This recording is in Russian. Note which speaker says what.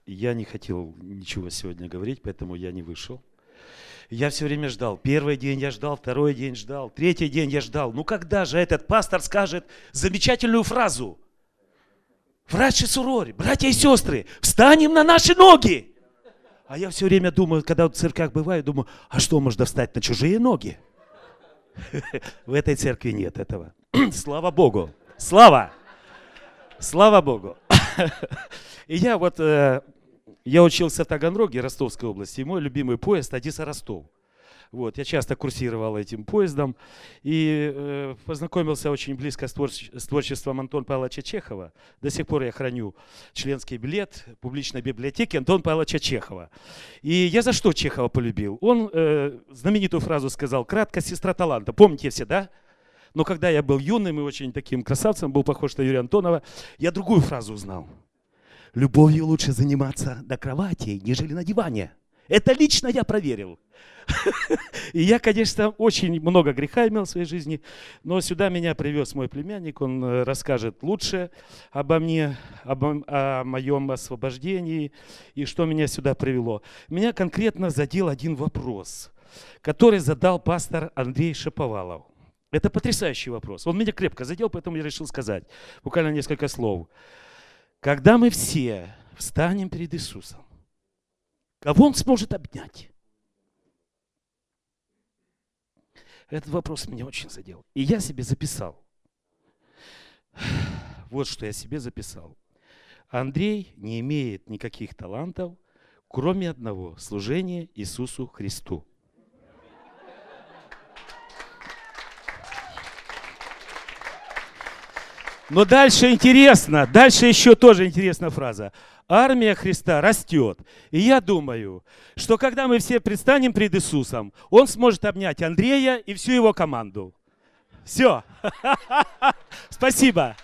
Speaker 1: Я не хотел ничего сегодня говорить, поэтому я не вышел. Я все время ждал. Первый день я ждал, второй день ждал, третий день я ждал. Ну когда же этот пастор скажет замечательную фразу? Братья Сурори, братья и сестры, встанем на наши ноги! А я все время думаю, когда в церквях бываю, думаю, а что, можно встать на чужие ноги? В этой церкви нет этого. Слава Богу! Слава! Слава Богу! И я вот, я учился в Таганроге, Ростовской области, и мой любимый поезд Одесса-Ростов. Вот, я часто курсировал этим поездом и познакомился очень близко с творчеством Антона Павловича Чехова. До сих пор я храню членский билет в публичной библиотеке Антона Павловича Чехова. И я за что Чехова полюбил? Он знаменитую фразу сказал «краткость сестра таланта». Помните все, да? Но когда я был юным и очень таким красавцем, был похож на Юрия Антонова, я другую фразу узнал. «Любовью лучше заниматься на кровати, нежели на диване». Это лично я проверил. И я, конечно, очень много греха имел в своей жизни, но сюда меня привез мой племянник, он расскажет лучше обо мне, о моем освобождении и что меня сюда привело. Меня конкретно задел один вопрос, который задал пастор Андрей Шаповалов. Это потрясающий вопрос. Он меня крепко задел, поэтому я решил сказать буквально несколько слов. Когда мы все встанем перед Иисусом, кого Он сможет обнять? Этот вопрос меня очень задел. И я себе записал. Вот что я себе записал. Андрей не имеет никаких талантов, кроме одного – служения Иисусу Христу. Но дальше интересно, дальше еще тоже интересная фраза. Армия Христа растет. И я думаю, что когда мы все предстанем пред Иисусом, Он сможет обнять Андрея и всю его команду. Все. Спасибо.